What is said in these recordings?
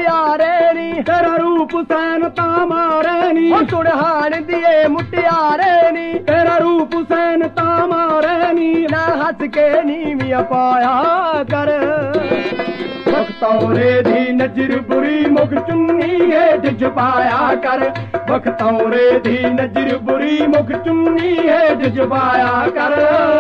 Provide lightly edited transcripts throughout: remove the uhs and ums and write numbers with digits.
ਪਿਆਰੇ ਨੀ ਤੇਰਾ ਰੂਪ ਸੈਨ ਤਾਂ ਮਾਰੇ ਨੀ ਉਹ ਸੁਣਹਾਣ ਦੀਏ ਮੁਟਿਆਰੇ ਨੀ ਤੇਰਾ ਰੂਪ ਸੈਨ ਤਾਂ ਮਾਰੇ ਨੀ ਨਾ ਹੱਸ ਕੇ ਨੀਵੀਆਂ ਪਾਇਆ ਕਰ ਬਖਤੌਰੇ ਦੀ ਨਜ਼ਰ ਬੁਰੀ ਮੁਖ ਚੁੰਨੀ ਹੇਠ ਛੁਪਾਇਆ ਕਰ ਬਖਤੌਰੇ ਦੀ ਨਜ਼ਰ ਬੁਰੀ ਮੁਖ ਚੁੰਨੀ ਹੇਠ ਛੁਪਾਇਆ ਕਰ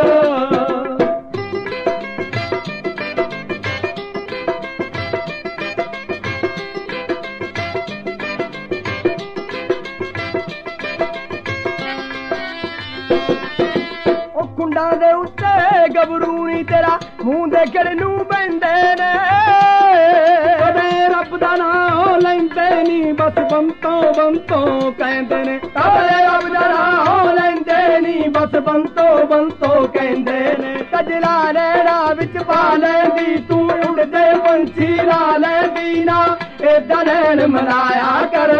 ਕੁੰਡਾਂ ਦੇ ਉੱਤੇ ਗੱਭਰੂ ਨੀ ਤੇਰਾ ਮੂੰਹ ਦੇਖਣ ਨੂੰ ਪੈਂਦੇ ਨੇ ਕਦੇ ਰੱਬ ਦਾ ਨਾਂ ਲੈਂਦੇ ਨੀ ਬਸ ਬੰਤੋਂ ਕਹਿੰਦੇ ਨੇ ਕਦੇ ਰੱਬ ਦਾ ਨਾਂ ਲੈਂਦੇ ਨੀ ਬਸ ਬੰਤੋਂ ਕਹਿੰਦੇ ਨੇ ਕਜਲਾ ਨੈਣਾ ਵਿੱਚ ਪਾ ਲੈਂਦੀ ਤੂੰ ਉੜਦੇ ਪੰਛੀ ਲਾ ਲੈਂਦੀ ਨਾ ਏਦਾਂ ਨੈਣ ਮਨਾਇਆ ਕਰ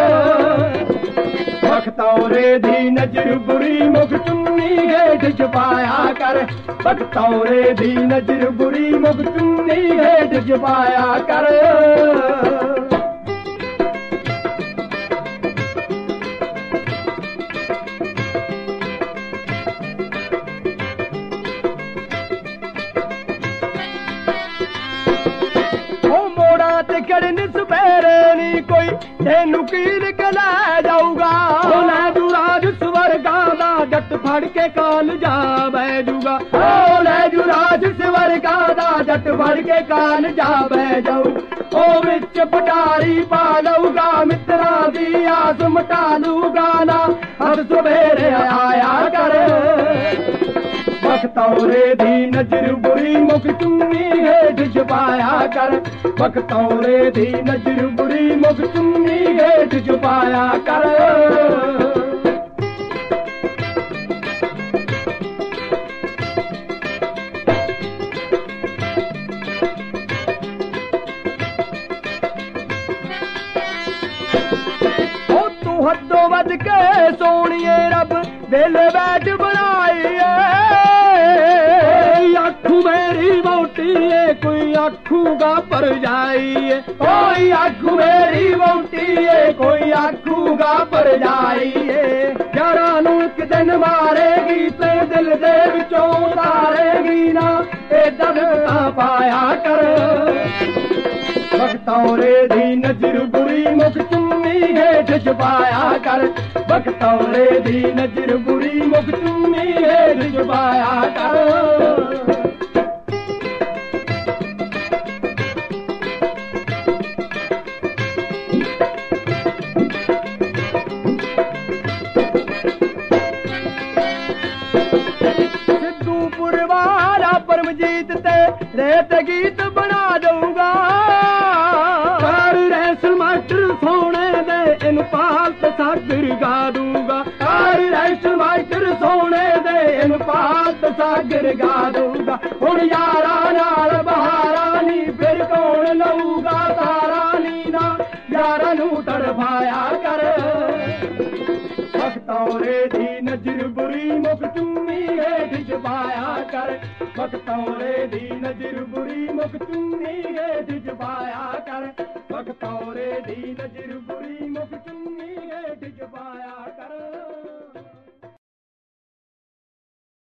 ਬਖਤੌਰੇ ਦੀ ਨਜ਼ਰ ਬੁਰੀ ਮੁਖ ਚੁੰਨੀ ਹੇਠ ਛੁਪਾਇਆ ਕਰ ਬਖਤੌਰੇ ਦੀ ਨਜ਼ਰ ਬੁਰੀ ਮੁਖ ਚੁੰਨੀ ਹੇਠ ਛੁਪਾਇਆ ਕਰ ਉਹ ਮੋੜਾਂ ਤੇ ਖੜਨ ਸਵੇਰੇ ਨੀ ਕੋਈ ਤੈਨੂੰ ਕੀਲ ਕੇ ਲੈ ਜਾਊਗਾ ਲੈ ਜੂ ਰਾਜ ਸਵਰਗਾਂ ਦਾ ਜੱਟ ਫੜ ਕੇ ਕਾਲ ਜਾ ਬਹਿ ਜੂਗਾ ਲੈ ਜੂ ਰਾਜ ਸਵਰਗਾਂ ਦਾ ਜੱਟ ਫੜ ਕੇ ਕਾਲ ਜਾ ਬਹਿ ਜਾਊ ਉਹ ਵਿੱਚ ਪਟਾਰੀ ਪਾ ਲਊਗਾ ਮਿੱਤਰਾਂ ਦੀ ਆਸ ਮਟਾ ਲੂਗਾ ਨਾ ਹਰ ਸਵੇਰੇ ਆਇਆ ਕਰ ਬਖਤੌਰੇ ਦੀ ਨਜ਼ਰ ਬੁਰੀ ਮੁਖ ਚੁੰਨੀ ਹੇਠ ਛੁਪਾਇਆ ਕਰ ਬਖਤੌਰੇ ਦੀ ਨਜ਼ਰ ਬੁਰੀ ਮੁਖ ਚੁੰਨੀ ਹੇਠ ਛੁਪਾਇਆ ਕਰ ਉਹ ਤੂੰ ਹੱਦੋਂ ਵੱਧ ਕੇ ਸੋਹਣੀਏ ਰੱਬ ਦਿਲ ਬੈਠ ਬਣਾਈ ਆਖੂ ਮੇਰੀ ਵੋਟੀ ਏ ਕੋਈ ਆਖੂਗਾ ਪਰ ਜਾਈਏ ਕੋਈ ਆਖੂ ਮੇਰੀ ਵੋਟੀ ਏ ਕੋਈ ਆਖੂਗਾ ਪਰ ਜਾਈਏ ਯਾਰਾਂ ਨੂੰ ਇੱਕ ਦਿਨ ਮਾਰੇਗੀ ਤੇ ਦਿਲ ਦੇ ਵਿੱਚੋਂ ਉਤਾਰੇਗੀ ਨਾ ਏਦਾਂ ਤਾਂ ਪਾਇਆ ਕਰ ਬਖਤੌਰੇ ਦੀ ਨਜ਼ਰ ਬੁਰੀ ਮੁਖ ਚੁੰਨੀ ਹੇਠ ਛੁਪਾਇਆ ਕਰ ਬਖਤੌਰੇ ਦੀ ਨਜ਼ਰ ਬੁਰੀ ਮੁਖ ਚੁੰਨੀ ਹੇਠ ਛੁਪਾਇਆ ਕਰ ਸਿੱਧੂਪੁਰ ਵਾਲਾ ਪਰਮਜੀਤ ਤੇ ਰੇਤ ਗੀਤ ਬਣਾ ਦਊਗਾ ਕਰ ਰੈਸਲ ਮਾਸਟਰ ਸੋਹਣੇ ਦੇ ਇਨਪਾਲ ਤੇ ਸਾਗਰ ਗਾ ਦੂਗਾ ਕਰ ਰੈਸਲ ਮਾਸਟਰ ਸੋਹਣੇ ਦੇ ਇਨਪਾਲ ਤੇ ਸਾਗਰ ਗਾ ਦਊਗਾ ਹੁਣ ਯਾਰਾਂ ਨਾਲ ਬਹਾਰਾਂ ਨੀ ਫਿਰ ਕੌਣ ਲਊਗਾ ਤਾਰਾ ਨੀ ਨਾ ਯਾਰਾਂ ਨੂੰ ਤੜਫਾਇਆ ਕਰ ਬਖਤੌਰੇ ਦੀ ਨਜ਼ਰ ਬੁਰੀ ਮੁਖ ਚੁੰਨੀ ਹੇਠ ਛੁਪਾਇਆ ਕਰ ਬਖਤੌਰੇ ਦੀ ਨਜ਼ਰ ਬੁਰੀ ਮੁਖ ਚੁੰਨੀ ਹੇਠ ਛੁਪਾਇਆ ਕਰ ਬਖਤੌਰੇ ਦੀ ਨਜ਼ਰ ਬੁਰੀ ਮੁਖ ਚੁੰਨੀ ਹੇਠ ਛੁਪਾਇਆ